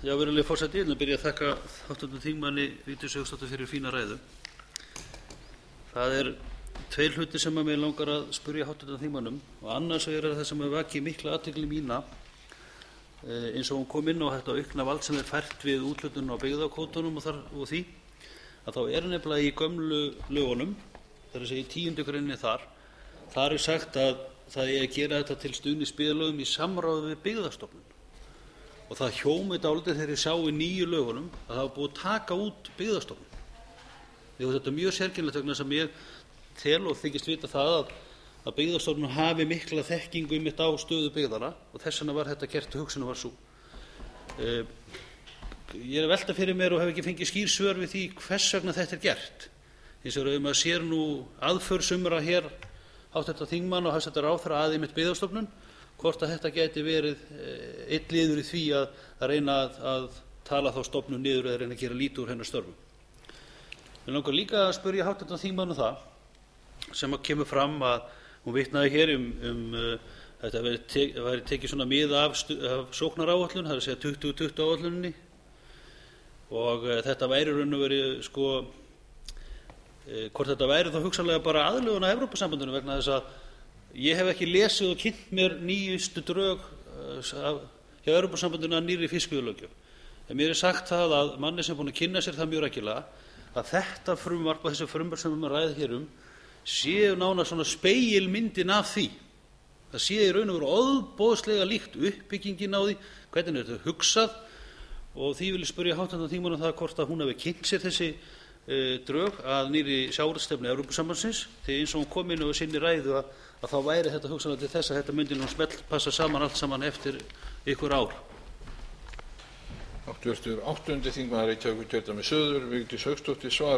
Virðulegi forseti, ég byrja að þakka hv. þingmanni Vigdísi Hauksdóttur fyrir fína ræðu. Það tveir hlutir sem mig langar að spyrja hv. þingmannum og annars það sem vakið mikla athygli mína eins og hún kom inn á þetta aukna vald sem fært við úthlutun á byggðakvótunum og því að þá nefnilega í gömlu lögunum, það að segja í 10. greininni þar sagt að það eigi að gera þetta til stuðnings byggðarlögum í samráði við Byggðastofnun. Og það hljómar dálítið þegar ég sá í nýju lögunum að það var búið að taka út Byggðastofnun. Þetta mjög sérkennilegt vegna sem ég tel og þykist vita það að Byggðastofnun hafi mikla þekkingu einmitt á stöðu byggðanna og þess vegna var þetta gert og hugsunin var sú. Ég að velta fyrir mér og hef ekki fengið skýr svör við því hvers vegna þetta gert. Hins vegar maður sér nú aðför sumra hér hv. þingmann og hæstv. ráðherra að einmitt Byggðastofnun, hvort að þetta gæti verið einn liður í því að reyna að tala þá stofnun niður eða reyna að gera lítið úr hennar störfum. Mig langar líka að spyrja hv. þingmann það sem kemur fram að hún vitnaði hér þetta væri tekið svona mið af sóknaráætlun, það er að segja 2020 áætluninni og þetta væri raun og verið hvort þetta væri þá hugsanlega bara aðlögun að Evrópusambandinu vegna þess að ég hef ekki lesið og kynnt mér nýjustu drög hjá Evrópusambandinu að nýrri fiskveiðilöggjöf. En mér sagt það að manni sem búinn að kynna sér það mjög rækilega að þetta frumvarp og þessi frumvarp sem við ræðum hér séu nánast svona spegilmyndin af því. Það sé í raun og veru ofboðslega líkt uppbyggingin á því, hvernig þetta hugsað og því vil ég spyrja hv. þingmann það hvort að hún hafi kynnt sér þessi drög að nýrri sjávarútvegsstefnu Evrópusambandsins því eins og hún kom inn á sinni ræðu að þá væri þetta hugsanlega til þess að þetta myndi nú smellpassa saman allt saman eftir ykkur ár. Hv. 8. þingmaður Reykjavíkurkjördæmis suður, Vigdís Hauksdóttir, svar